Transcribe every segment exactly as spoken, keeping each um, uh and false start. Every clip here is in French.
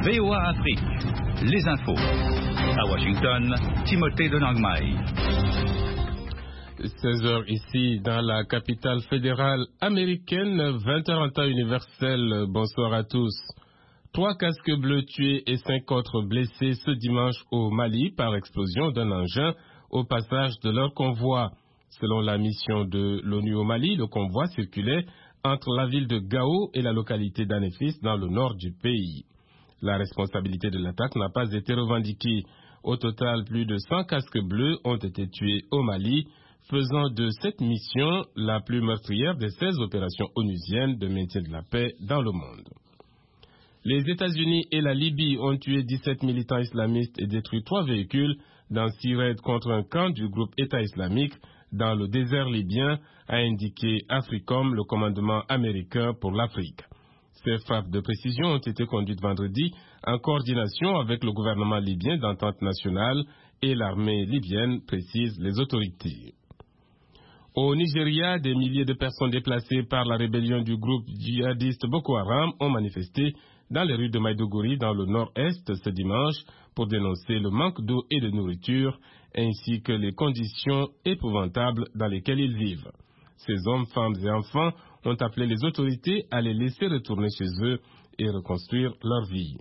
V O A Afrique, les infos. À Washington, Timothée de Langmail. seize heures ici dans la capitale fédérale américaine, vingt heures en temps universel. Bonsoir à tous. Trois casques bleus tués et cinq autres blessés ce dimanche au Mali par explosion d'un engin au passage de leur convoi. Selon la mission de l'ONU au Mali, le convoi circulait entre la ville de Gao et la localité d'Anefis dans le nord du pays. La responsabilité de l'attaque n'a pas été revendiquée. Au total, plus de cent casques bleus ont été tués au Mali, faisant de cette mission la plus meurtrière des seize opérations onusiennes de maintien de la paix dans le monde. Les États-Unis et la Libye ont tué dix-sept militants islamistes et détruit trois véhicules dans six raids contre un camp du groupe État islamique dans le désert libyen, a indiqué AFRICOM, le commandement américain pour l'Afrique. Ces frappes de précision ont été conduites vendredi en coordination avec le gouvernement libyen d'entente nationale et l'armée libyenne, précisent les autorités. Au Nigeria, des milliers de personnes déplacées par la rébellion du groupe djihadiste Boko Haram ont manifesté dans les rues de Maïdougouri, dans le nord-est, ce dimanche, pour dénoncer le manque d'eau et de nourriture, ainsi que les conditions épouvantables dans lesquelles ils vivent. Ces hommes, femmes et enfants ont appelé les autorités à les laisser retourner chez eux et reconstruire leur vie.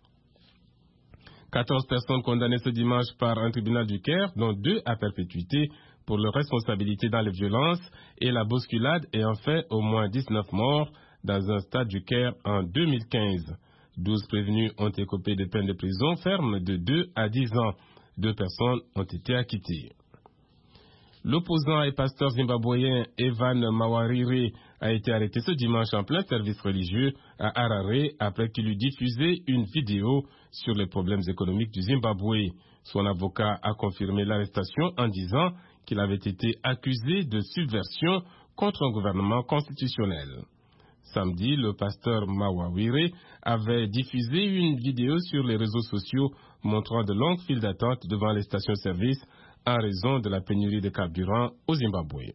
quatorze personnes condamnées ce dimanche par un tribunal du Caire, dont deux à perpétuité, pour leur responsabilité dans les violences et la bousculade ayant fait au moins dix-neuf morts dans un stade du Caire en deux mille quinze. douze prévenus ont écopé de peines de prison ferme de deux à dix ans. Deux personnes ont été acquittées. L'opposant et pasteur zimbabwéen Evan Mawarire a été arrêté ce dimanche en plein service religieux à Harare après qu'il eut diffusé une vidéo sur les problèmes économiques du Zimbabwe. Son avocat a confirmé l'arrestation en disant qu'il avait été accusé de subversion contre un gouvernement constitutionnel. Samedi, le pasteur Mawarire avait diffusé une vidéo sur les réseaux sociaux montrant de longues files d'attente devant les stations-service en raison de la pénurie de carburant au Zimbabwe.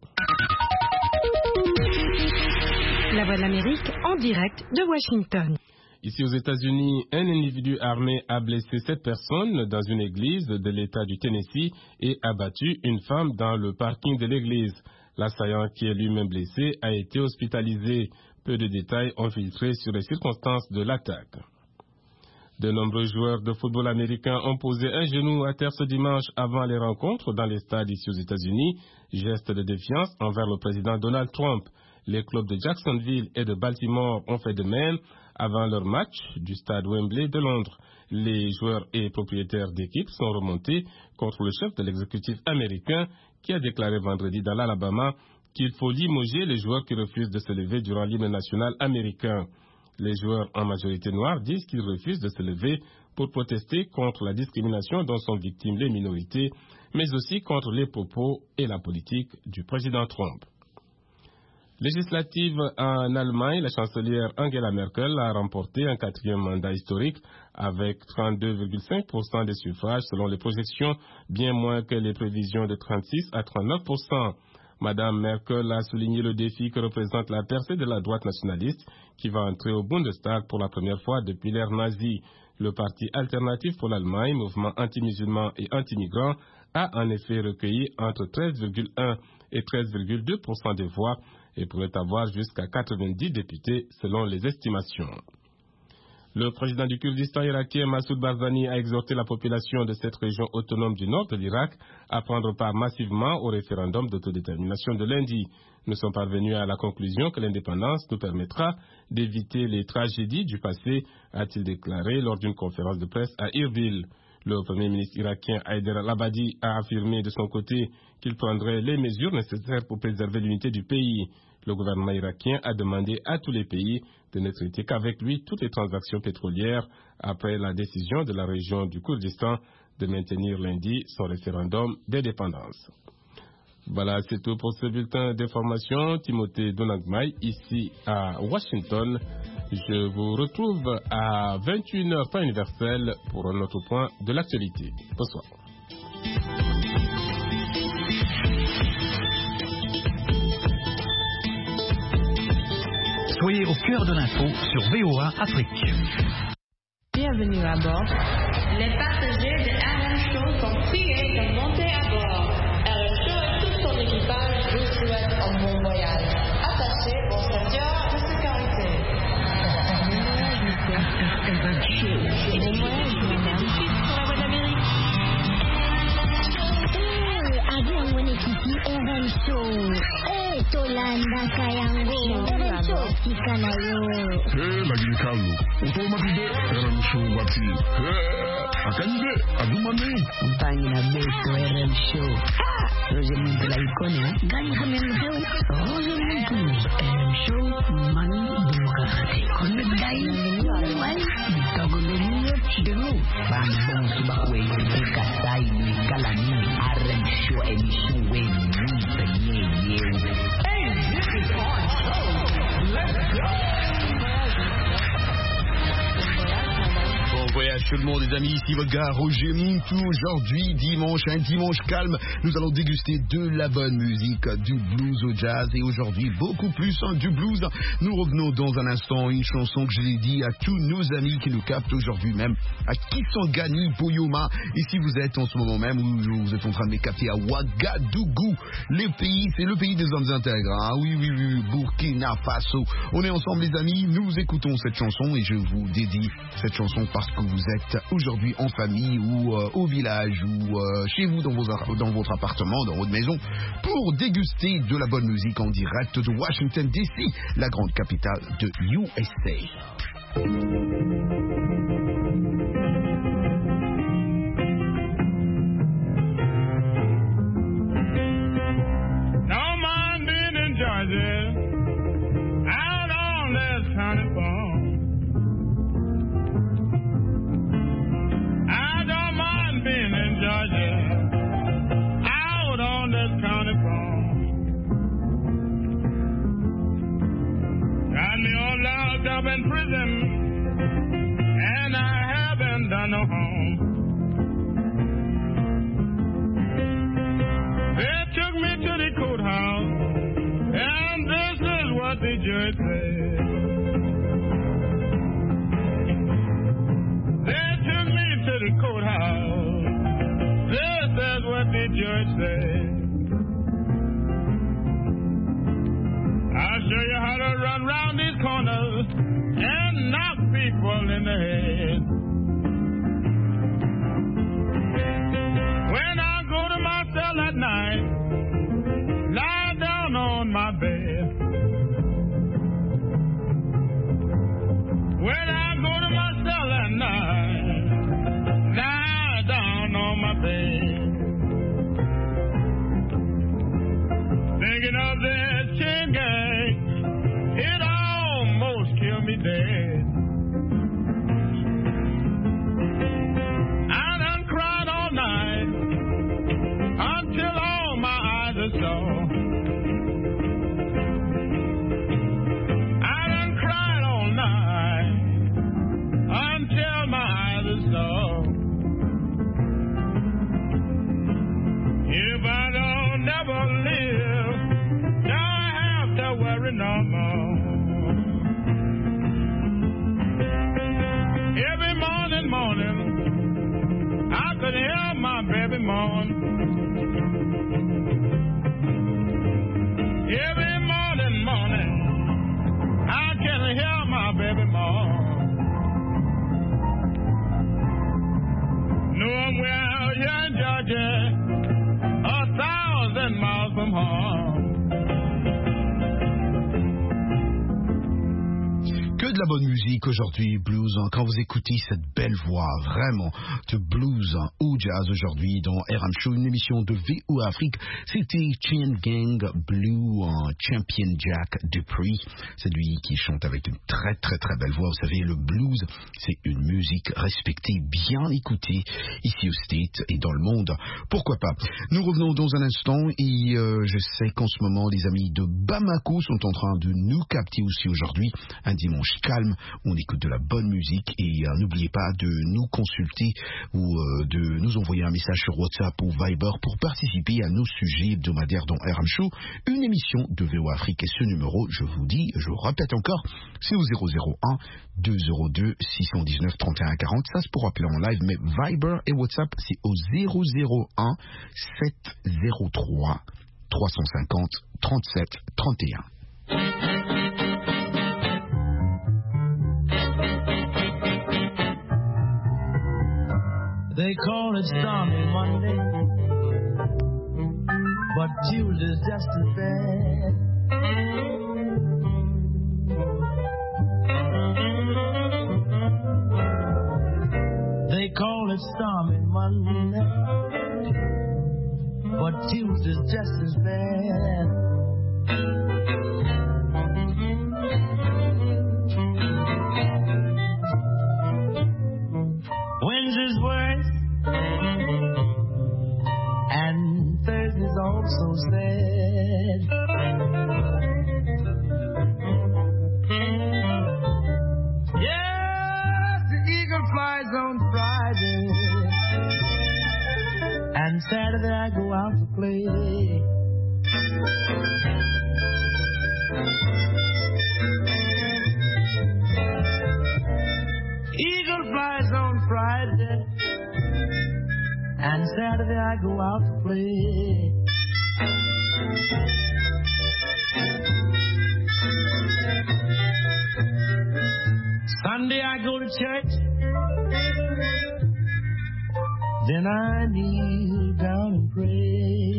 La Voix de l'Amérique en direct de Washington. Ici aux États-Unis, un individu armé a blessé sept personnes dans une église de l'État du Tennessee et abattu une femme dans le parking de l'église. L'assaillant, qui est lui-même blessé, a été hospitalisé. Peu de détails ont filtré sur les circonstances de l'attaque. De nombreux joueurs de football américains ont posé un genou à terre ce dimanche avant les rencontres dans les stades ici aux États-Unis, geste de défiance envers le président Donald Trump. Les clubs de Jacksonville et de Baltimore ont fait de même avant leur match du stade Wembley de Londres. Les joueurs et propriétaires d'équipes sont remontés contre le chef de l'exécutif américain qui a déclaré vendredi dans l'Alabama qu'il faut limoger les joueurs qui refusent de se lever durant l'hymne national américain. Les joueurs en majorité noirs disent qu'ils refusent de se lever pour protester contre la discrimination dont sont victimes les minorités, mais aussi contre les propos et la politique du président Trump. Législative en Allemagne, la chancelière Angela Merkel a remporté un quatrième mandat historique avec trente-deux virgule cinq pour cent des suffrages selon les projections, bien moins que les prévisions de trente-six à trente-neuf pour cent. Madame Merkel a souligné le défi que représente la percée de la droite nationaliste qui va entrer au Bundestag pour la première fois depuis l'ère nazie. Le parti alternatif pour l'Allemagne, mouvement anti-musulman et anti-migrant, a en effet recueilli entre treize virgule un et treize virgule deux pour cent des voix et pourrait avoir jusqu'à quatre-vingt-dix députés selon les estimations. Le président du Kurdistan irakien Massoud Barzani a exhorté la population de cette région autonome du nord de l'Irak à prendre part massivement au référendum d'autodétermination de lundi. Nous sommes parvenus à la conclusion que l'indépendance nous permettra d'éviter les tragédies du passé, a-t-il déclaré lors d'une conférence de presse à Irbil. Le premier ministre irakien Haider al-Abadi a affirmé de son côté qu'il prendrait les mesures nécessaires pour préserver l'unité du pays. Le gouvernement irakien a demandé à tous les pays de ne traiter qu'avec lui toutes les transactions pétrolières après la décision de la région du Kurdistan de maintenir lundi son référendum d'indépendance. Voilà, c'est tout pour ce bulletin d'information. Timothée de Langmail, ici à Washington. Je vous retrouve à vingt et une heures temps universel pour un autre point de l'actualité. Bonsoir. Soyez au cœur de l'info sur V O A Afrique. bienvenue à bord. Les passagers de R M Show sont priés de monter à bord. R M Show et tout son équipage vous souhaitent un bon voyage. Attachez vos ceintures de sécurité. Bon voyage, madame. Sur la voie de l'Amérique. Avion mwenyekiti R M Show. Eh, Tolanda Kayango. R M Show sika na yo. Eh, lagi kalu. Utomatude R M Show wati. Eh, akande adumane. Mpangi na beso R M Show. Roger Mintula ikone. Gani hamemreu. Roger Mintula R M Show mani demokrasi. Konde dai. Wai. Tagole niyo chidemu. Bambong subakwe. Kasai ni kalani. R M Show emission we ni penye ye. Hey, this is our show. Let's go. Bon voyage tout le monde les amis, ici votre gars Roger Muntu. Aujourd'hui, dimanche, un dimanche calme, nous allons déguster de la bonne musique, du blues au jazz et aujourd'hui beaucoup plus hein, du blues. Nous revenons dans un instant, une chanson que je l'ai dit à tous nos amis qui nous captent aujourd'hui même, à Kisangani, Boyoma. Et si vous êtes en ce moment même ou vous êtes en train de me capter à Ouagadougou, les pays, c'est le pays des hommes intègres. Hein. Oui, oui, oui, Burkina Faso. On est ensemble les amis, nous écoutons cette chanson et je vous dédie cette chanson parce que vous êtes aujourd'hui en famille ou euh, au village ou euh, chez vous dans, vos, dans votre appartement, dans votre maison, pour déguster de la bonne musique en direct de Washington D C, la grande capitale de U S A. No man being in Georgia, out on this county farm. I don't mind being in Georgia, out on this county farm. Got me all locked up in prison, and I haven't done no harm. They took me to the courthouse, and this is what the judge said. They took me to the courthouse, this is what the judge said. I'll show you how to run round these corners and knock people in the head. When I go to my cell at night, lie down on my bed. When I go to my cell at night, lie down on my bed. Thinking of that chain gang, it almost killed me dead. I done cried all night until all my eyes are sore. I done cried all night until my eyes are sore. If I don't never live, don't have to worry no more. Every morning, morning, I could hear my baby moan. Every morning, morning, I can hear my baby moan. Know I'm way out here in Georgia, a thousand miles from home. Que de la bonne musique aujourd'hui, blues, hein, quand vous écoutez cette belle voix, vraiment, de blues hein, au jazz aujourd'hui dans R M Show, une émission de V O Afrique, c'était Chain Gang Blue, hein, Champion Jack Dupree, c'est lui qui chante avec une très très très belle voix, vous savez, le blues, c'est une musique respectée, bien écoutée, ici au States et dans le monde, pourquoi pas. Nous revenons dans un instant et euh, je sais qu'en ce moment, les amis de Bamako sont en train de nous capter aussi aujourd'hui, un dimanche calme, où on écoute de la bonne musique. Et euh, n'oubliez pas de nous consulter ou euh, de nous envoyer un message sur WhatsApp ou Viber pour participer à nos sujets hebdomadaires dans R M Show, une émission de V O Afrique. Et ce numéro, je vous dis, je vous répète encore, c'est au zéro zéro un deux zéro deux six un neuf trente et un quarante. Ça, c'est pour appeler en live, mais Viber et WhatsApp, c'est au zéro zéro un sept zéro trois trois cent cinquante trente-sept trente et un. They call it stormy Monday, but Tuesday's just as bad. They call it stormy Monday, but Tuesday's just as bad. Wednesday's worse, and Thursday's also sad. Yes, the eagle flies on Friday, and Saturday I go out to play. Eagle flies on Friday, and Saturday I go out to play. Sunday I go to church, then I kneel down and pray.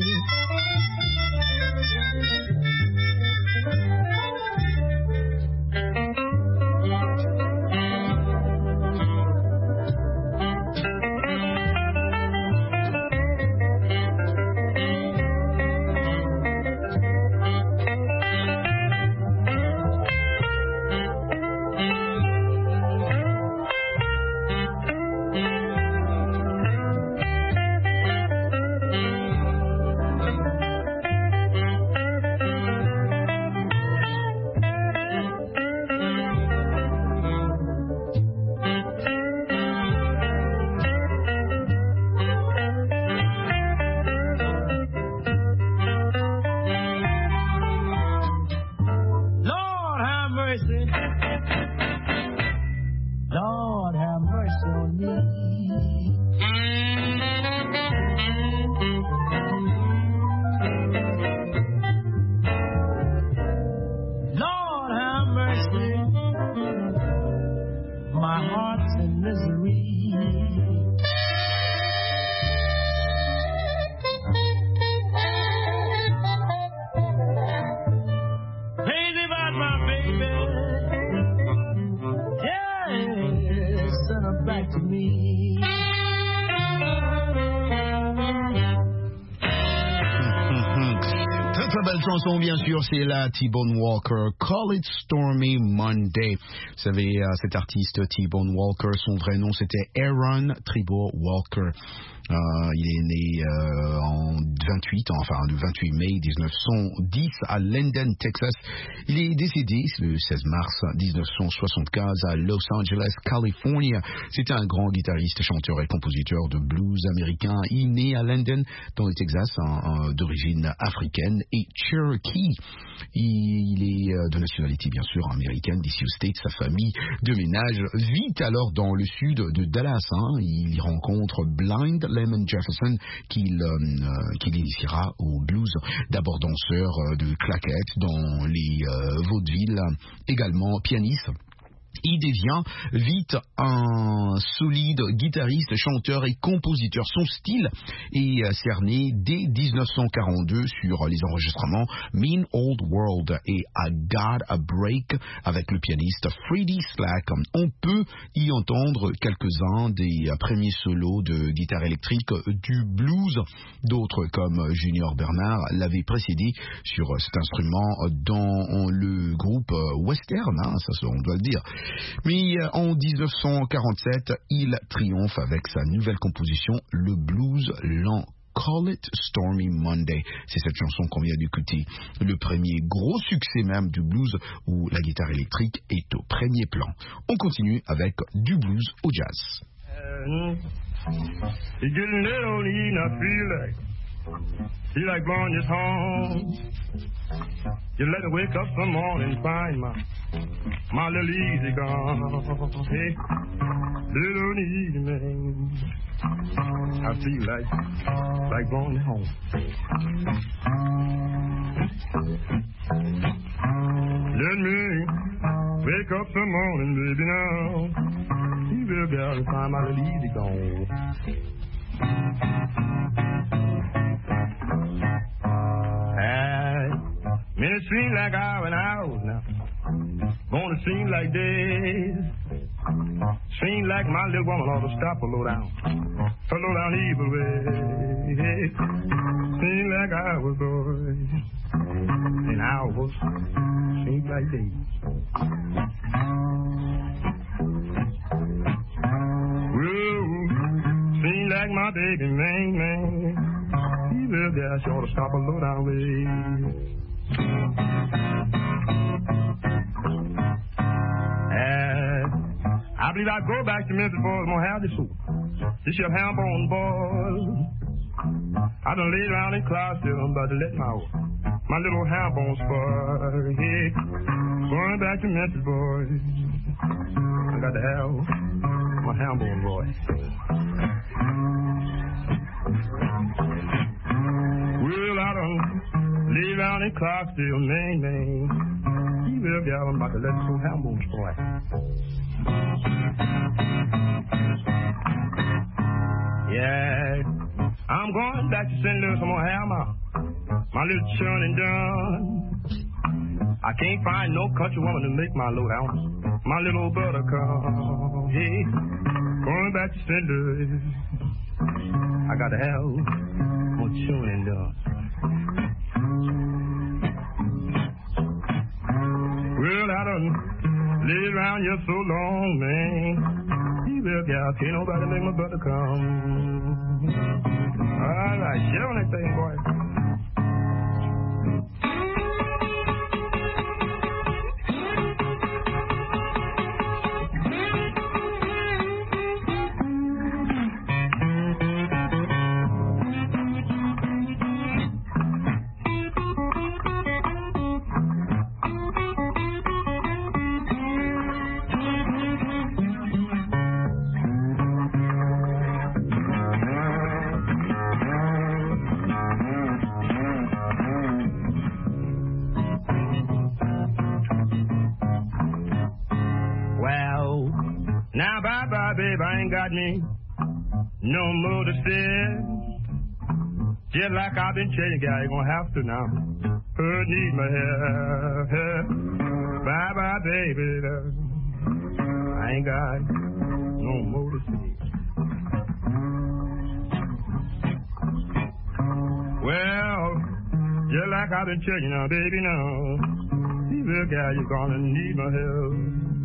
Chanson, bien sûr, c'est la T-Bone Walker, Call It Stormy Monday. Vous savez, euh, cet artiste T-Bone Walker, son vrai nom c'était Aaron Tribor Walker. Euh, il est né euh, en vingt-huit, enfin le vingt-huit mai mille neuf cent dix à Linden, Texas. Il est décédé le seize mars mille neuf cent soixante-quinze à Los Angeles, Californie. C'était un grand guitariste, chanteur et compositeur de blues américain. Il est né à Linden, dans le Texas, hein, hein, d'origine africaine et Cherokee. Il, il est euh, de nationalité bien sûr américaine, d'ici aux States. Sa famille de ménage vit alors dans le sud de Dallas. Hein. Il y rencontre Blind Lemon Jefferson qu'il euh, qu'il initiera au blues, d'abord danseur de claquettes dans les euh, vaudevilles, également pianiste. Il devient vite un solide guitariste, chanteur et compositeur. Son style est cerné dès dix-neuf cent quarante-deux sur les enregistrements Mean Old World et I Got a Break avec le pianiste Freddie Slack. On peut y entendre quelques-uns des premiers solos de guitare électrique du blues. D'autres comme Junior Bernard l'avaient précédé sur cet instrument dans le groupe western, hein, ça on doit le dire. Mais en dix-neuf cent quarante-sept, il triomphe avec sa nouvelle composition, le blues lent Call It Stormy Monday. C'est cette chanson qu'on vient d'écouter. Le premier gros succès même du blues où la guitare électrique est au premier plan. On continue avec du blues au jazz. It's getting late on the evening, I feel like, feel like blowing this home. You let me wake up some morning and find my, my little easy gone. Hey, little evening, I feel like, like going home. Let me wake up some morning, baby, now. You little girl and find my little easy gone. Man, it seems like hours and hours now. Gonna seem like days. Seems like my little woman ought to stop a low down. A low down evil way. Seems like hours, boy. And hours seems like days. Whoa, seems like my baby, man, man. He little girl, she ought to stop a low down way. And I believe I'll go back to Memphis, boys. I'm gonna have this soup. This your ham bone, boys. I done laid around in Clarksville, I'm about to let my my little ham bone spoil. Yeah. Going back to Memphis, boys. I got to have my ham bone, boy. Well, I done laid around in Clarksville, man, man. You will get out, I'm about to let some ham bones spoil. Yeah, I'm going back to Saint Louis. I'm gonna have my, my little churning done. I can't find no country woman to make my load out. My little buttercup, yeah. Going back to Saint Louis. I got to have my churning done. Well, I done laid around here so long, man. Well, gal, can't nobody make my brother come. All right, get on that thing, boy. Babe, I ain't got me no more to say. Just like I've been telling you, I ain't gonna have to now. Her need my help. Bye bye, baby. I ain't got no more to say. Well, just like I've been telling you now, baby, now. Little girl, you're gonna need my help.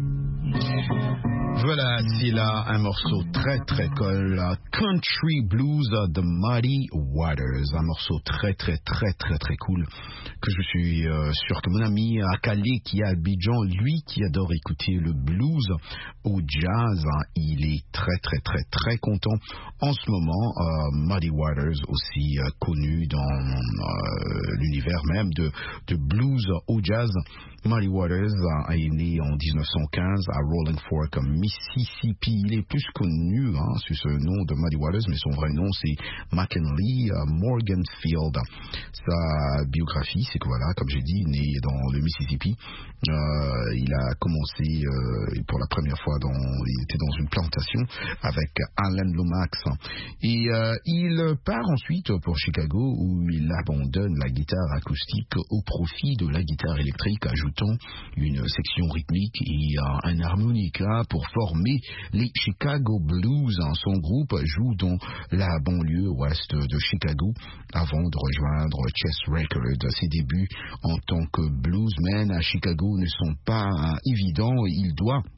Voilà, c'est là un morceau très très cool, Country Blues de Muddy Waters, un morceau très très très très très cool que je suis euh, sûr que mon ami Akale qui est à Abidjan, lui qui adore écouter le blues au jazz, hein, il est très très très très content en ce moment. euh, Muddy Waters aussi euh, connu dans euh, l'univers même de, de blues au jazz. Muddy Waters euh, est né en dix-neuf cent quinze à Rolling Fork, Mississippi. Il est plus connu hein, sous ce nom de Muddy Waters, mais son vrai nom c'est McKinley uh, Morganfield. Sa biographie, c'est que voilà, comme j'ai dit, né dans le Mississippi. Euh, il a commencé euh, pour la première fois, dans, il était dans une plantation avec Alan Lomax. Et euh, il part ensuite pour Chicago où il abandonne la guitare acoustique au profit de la guitare électrique, ajoutant une section rythmique et euh, un harmonica pour former les Chicago Blues. Son groupe joue dans la banlieue ouest de Chicago avant de rejoindre Chess Records. Ses débuts en tant que bluesman à Chicago ne sont pas euh, évidents. Il doit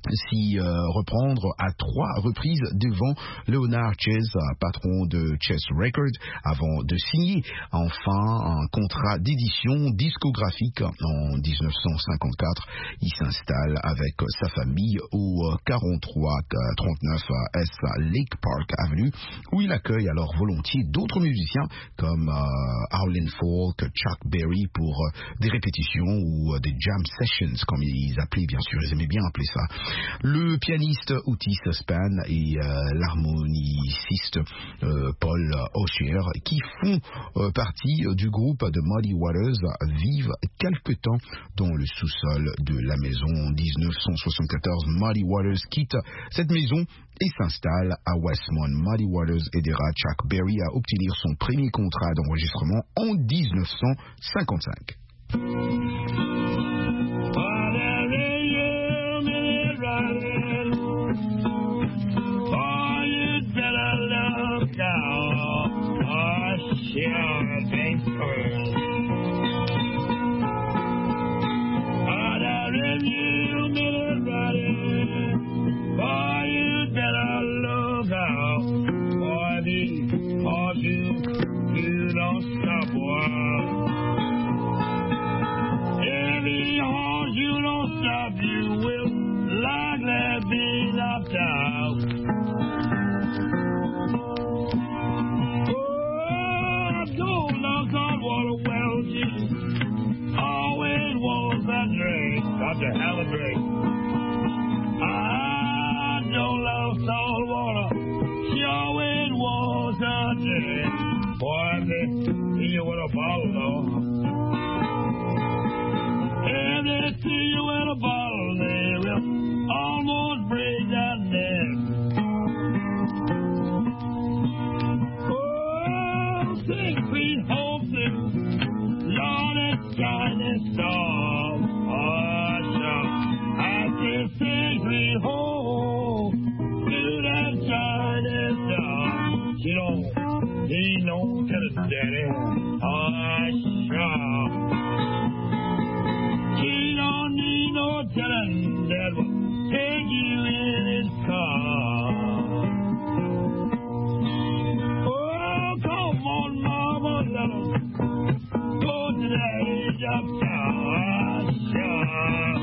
s'y euh, reprendre à trois reprises devant Leonard Chess, patron de Chess Records, avant de signer enfin un contrat d'édition discographique en dix-neuf cent cinquante-quatre. Il s'installe avec sa famille au quarante-trois trente-neuf S Lake Park Avenue, où il accueille alors volontiers d'autres musiciens comme euh, Howlin' Folk, Chuck Berry pour euh, des répétitions ou euh, des jam sessions, comme ils appelaient bien sûr, ils aimaient bien appeler ça. Le pianiste Otis Spann et euh, l'harmoniciste euh, Paul Osher, qui font euh, partie du groupe de Muddy Waters, vivent quelque temps dans le sous-sol de la maison. En dix-neuf cent soixante-quatorze, Muddy Waters quitte cette maison et s'installe à Westmont. Muddy Waters aidera Chuck Berry à obtenir son premier contrat d'enregistrement en dix-neuf cent cinquante-cinq. To have a drink. I don't love salt water. She always wants a drink. Boy, they see you with a bottle, though. If they see you with a bottle, they will almost break that neck. Oh, six feet homesick, Lord, it's shining star. Take me home to that shining star. She don't need no tennis, daddy. Oh, sure. She don't need no tennis that will take you in his car. Oh, come on, mama, let us go to that age of town. Oh, sure.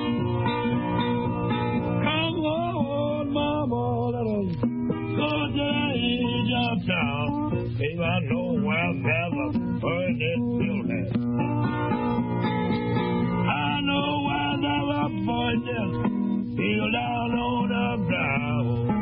Town. Babe, I know I've never heard this building. I know I've never heard this field down on the ground.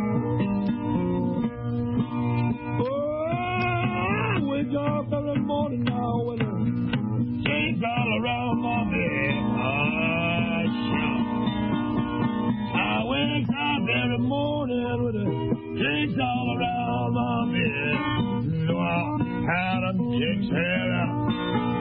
Oh, I wake up every morning now with a chains all around my bed. Oh, sure. I wake up every morning with a chains all around my bed. No, I had a chick's hair out.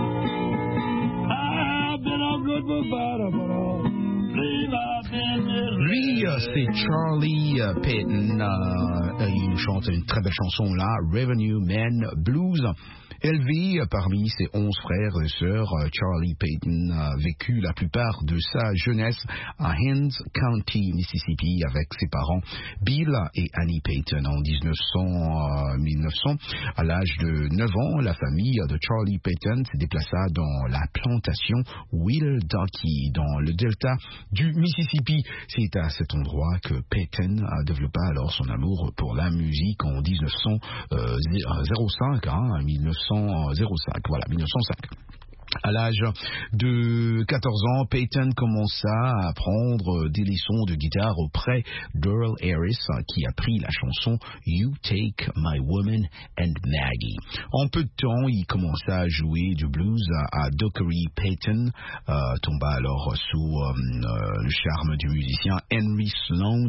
I've been a good provider, but I believe I've been. Lui, c'est Charlie Payton. Euh, il chante une très belle chanson là, Revenue Man Blues. Élevé parmi ses onze frères et sœurs, Charlie Payton a vécu la plupart de sa jeunesse à Hinds County, Mississippi, avec ses parents Bill et Annie Payton. En mille neuf cents, à l'âge de neuf ans, la famille de Charlie Payton se déplaça dans la plantation Willowdockie, dans le delta du Mississippi. C'est à cet endroit que Payton développa alors son amour pour la musique en dix-neuf cent cinq, hein, mille neuf cent cinq, voilà, mille neuf cent cinq. À l'âge de quatorze ans, Payton commença à apprendre des leçons de guitare auprès d'Earl Harris, qui apprit la chanson You Take My Woman and Maggie. En peu de temps, il commença à jouer du blues à Dockery. Payton euh, tomba alors sous euh, le charme du musicien Henry Sloan,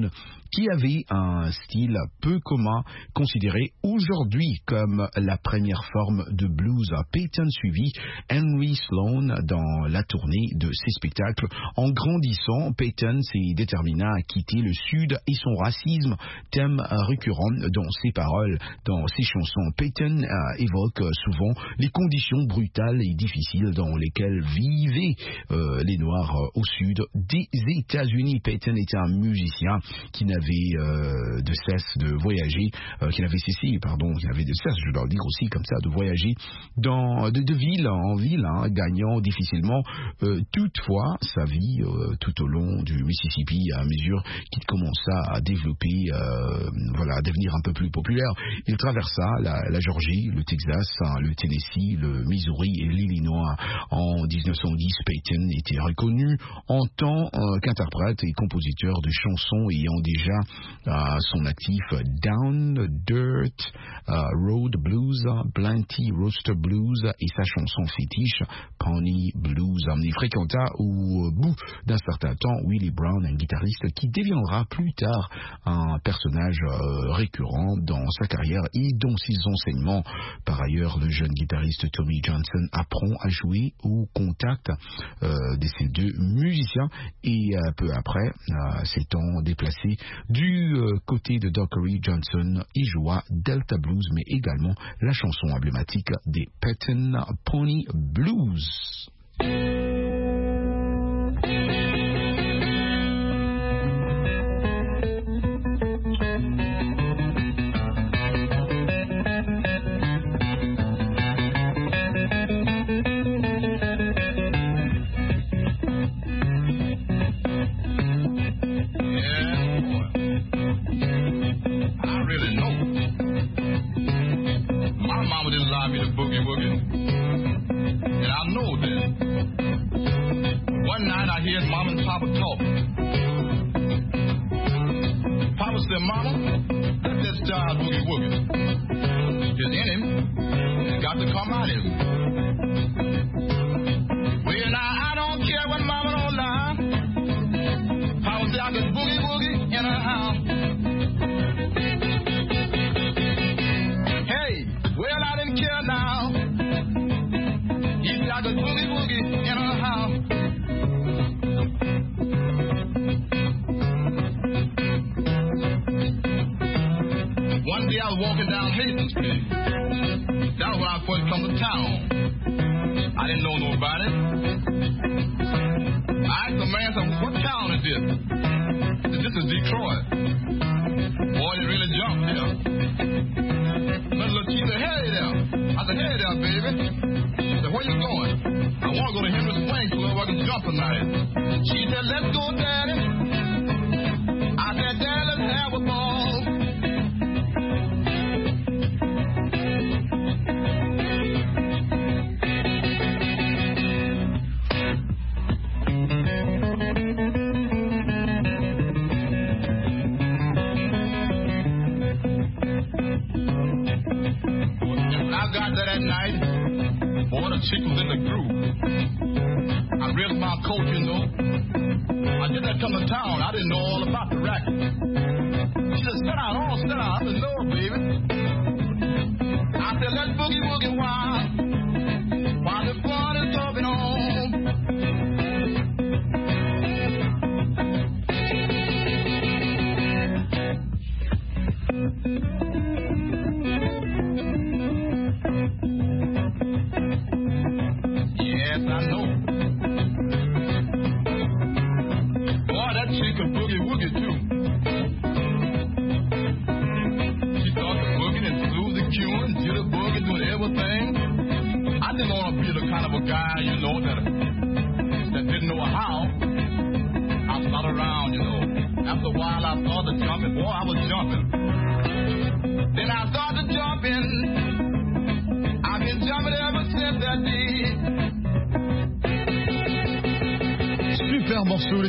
qui avait un style peu commun, considéré aujourd'hui comme la première forme de blues. Peyton suivit Henry Sloan dans la tournée de ses spectacles. En grandissant, Peyton s'est déterminé à quitter le Sud et son racisme, thème récurrent dans ses paroles, dans ses chansons. Peyton euh, évoque souvent les conditions brutales et difficiles dans lesquelles vivaient euh, les Noirs euh, au Sud des États-Unis. Peyton était un musicien qui n'avait euh, de cesse de voyager, euh, qui n'avait cessé, pardon, qui n'avait de cesse, je dois le dire aussi comme ça, de voyager dans, de, de ville en ville, hein, gagnant difficilement euh, toutefois sa vie euh, tout au long du Mississippi à mesure qu'il commença à développer, euh, voilà, à devenir un peu plus populaire. Il traversa la, la Georgie, le Texas, hein, le Tennessee, le Missouri et l'Illinois. En dix-neuf cent dix, Peyton était reconnu en tant euh, qu'interprète et compositeur de chansons ayant déjà à euh, son actif Down Dirt uh, Road Blues, Blanty Roaster Blues et sa chanson fétiche Pony Blues. Il fréquenta au bout d'un certain temps Willie Brown, un guitariste qui deviendra plus tard un personnage euh, récurrent dans sa carrière et dans ses enseignements. Par ailleurs, le jeune guitariste Tommy Johnson apprend à jouer au contact euh, de ces deux musiciens et euh, peu après euh, s'étant déplacé du euh, côté de Dockery, Johnson y joua Delta Blues mais également la chanson emblématique des Peyton Pony Blues.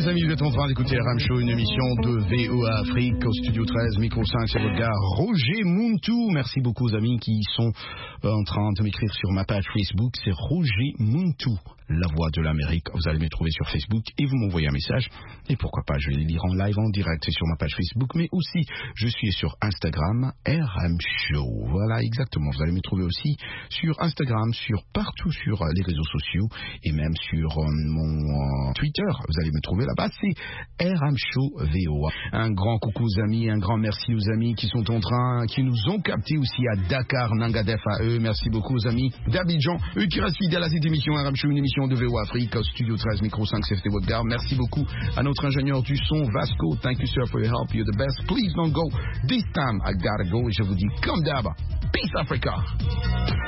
amis, vous êtes en train d'écouter R M Show, une émission de V O A Afrique au studio treize, micro cinq, c'est votre gars Roger Muntu. Merci beaucoup aux amis qui sont en train de m'écrire sur ma page Facebook, c'est Roger Muntu, la voix de l'Amérique. Vous allez me trouver sur Facebook et vous m'envoyez un message. Et pourquoi pas, je vais les lire en live, en direct, c'est sur ma page Facebook, mais aussi, je suis sur Instagram, R M Show. Voilà, exactement. Vous allez me trouver aussi sur Instagram, sur partout sur les réseaux sociaux et même sur euh, mon euh, Twitter. Vous allez me trouver là-bas, c'est R M Show V O A. Un grand coucou aux amis, un grand merci aux amis qui sont en train, qui nous ont captés aussi à Dakar, Nangadef à eux. Merci beaucoup aux amis d'Abidjan, eux qui restent fidèles à cette émission R M Show, une émission de V O A Afrique au studio treize, micro cinq, C F T Wodgar. Merci beaucoup à notre ingénieur du son, Vasco. Thank you, sir, for your help. You're the best. Please don't go. This time, I gotta go. Et je vous dis, comme d'hab, peace Africa.